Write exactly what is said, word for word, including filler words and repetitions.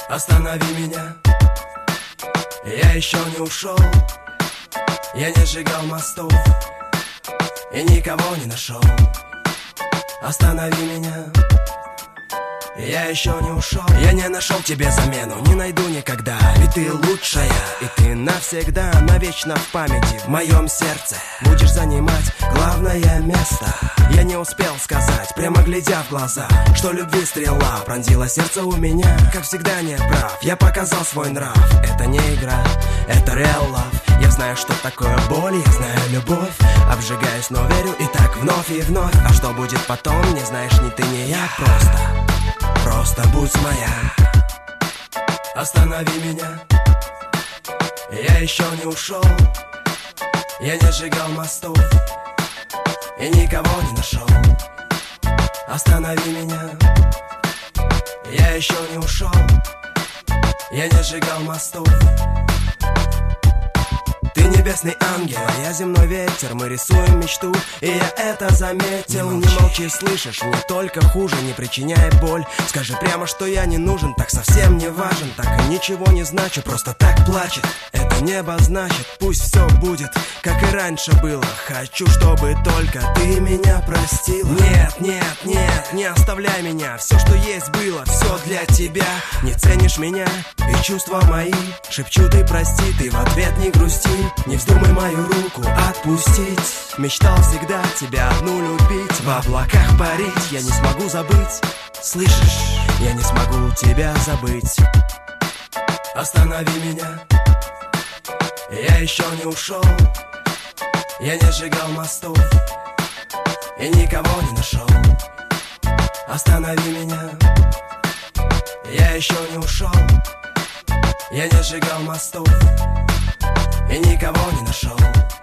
Останови меня, я еще не ушел. Я не сжигал мостов и никого не нашел. Останови меня, я еще не ушел. Я не нашел тебе замену, не найду никогда. Ведь ты лучшая, и ты навсегда, навечно в памяти, в моем сердце будешь занимать главное место. Я не успел сказать, прямо глядя в глаза, что любви стрела пронзила сердце у меня. Как всегда не прав, я показал свой нрав. Это не игра, это real love. Я знаю, что такое боль, я знаю любовь. Обжигаюсь, но верю, и так вновь и вновь. А что будет потом, не знаешь ни ты, ни я. Просто, просто будь моя. Останови меня, я еще не ушел. Я не сжигал мостов и никого не нашел. Останови меня, я еще не ушел. Я не сжигал мостов. Ты небесный ангел, а я земной ветер. Мы рисуем мечту, и я это заметил. Не молчи, слышишь, мне только хуже. Не причиняй боль, скажи прямо, что я не нужен. Так совсем не важен, так и ничего не значу. Просто так плачет это небо, значит, пусть все будет, как и раньше было. Хочу, чтобы только ты меня простила. Нет, нет, нет, не оставляй меня. Все, что есть, было, все для тебя. Не ценишь меня и чувства мои. Шепчу, ты прости, ты в ответ не грусти. Не вздумай мою руку отпустить. Мечтал всегда тебя одну любить, в облаках парить. Я не смогу забыть, слышишь, я не смогу тебя забыть. Останови меня, я еще не ушел. Я не сжигал мостов и никого не нашел. Останови меня, я еще не ушел. Я не сжигал мостов и никого не нашел.